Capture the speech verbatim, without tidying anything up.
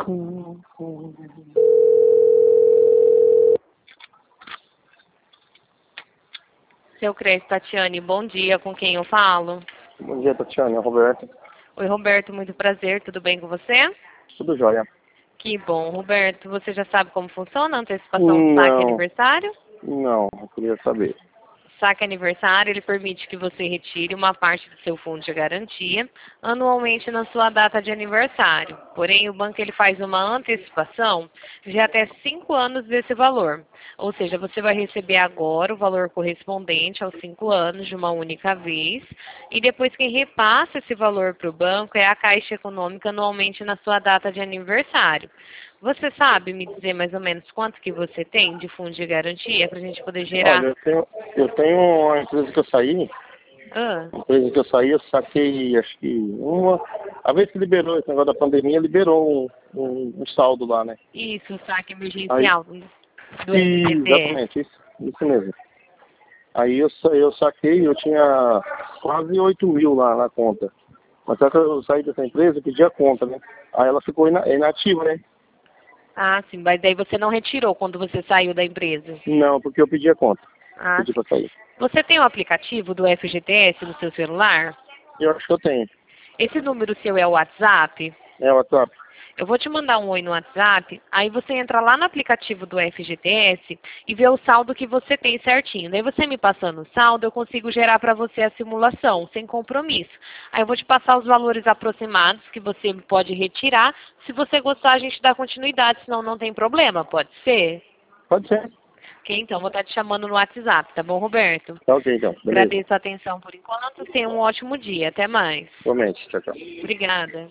Seu Crespo, Tatiane, bom dia. Com quem eu falo? Bom dia, Tatiane. É o Roberto. Oi, Roberto. Muito prazer. Tudo bem com você? Tudo jóia. Que bom. Roberto, você já sabe como funciona a antecipação do saque Não, aniversário? não. Eu queria saber. Saque aniversário, ele permite que você retire uma parte do seu fundo de garantia anualmente na sua data de aniversário. Porém, o banco ele faz uma antecipação de até cinco anos desse valor. Ou seja, você vai receber agora o valor correspondente aos cinco anos de uma única vez. E depois quem repassa esse valor para o banco é a Caixa Econômica anualmente na sua data de aniversário. Você sabe me dizer mais ou menos quanto que você tem de fundo de garantia para a gente poder gerar? Olha, eu tenho, eu tenho uma empresa que eu saí, Ah. uma empresa que eu saí, eu saquei, acho que uma... A vez que liberou esse negócio da pandemia, liberou um, um, um saldo lá, né? Isso, o saque emergencial do, do E, F G T S. exatamente, isso, isso mesmo. Aí eu, sa- eu saquei, eu tinha quase oito mil lá na conta. Mas só que eu saí dessa empresa, eu pedi a conta, né? Aí ela ficou ina- inativa, né? Ah, sim, mas daí você não retirou quando você saiu da empresa. Não, porque eu pedi a conta. Ah, Pedi sim. pra sair. Você tem o aplicativo do F G T S no seu celular? Eu acho que eu tenho. Esse número seu é o WhatsApp? É o WhatsApp. Eu vou te mandar um oi no WhatsApp, aí você entra lá no aplicativo do F G T S e vê o saldo que você tem certinho. Daí você me passando o saldo, eu consigo gerar para você a simulação, sem compromisso. Aí eu vou te passar os valores aproximados que você pode retirar. Se você gostar, a gente dá continuidade, senão não tem problema, pode ser? Pode ser. Ok, então vou estar te chamando no WhatsApp, tá bom, Roberto? Tá ok, então. Beleza. Agradeço a atenção por enquanto, tenha um ótimo dia, até mais. Igualmente. Tchau, tchau. Obrigada.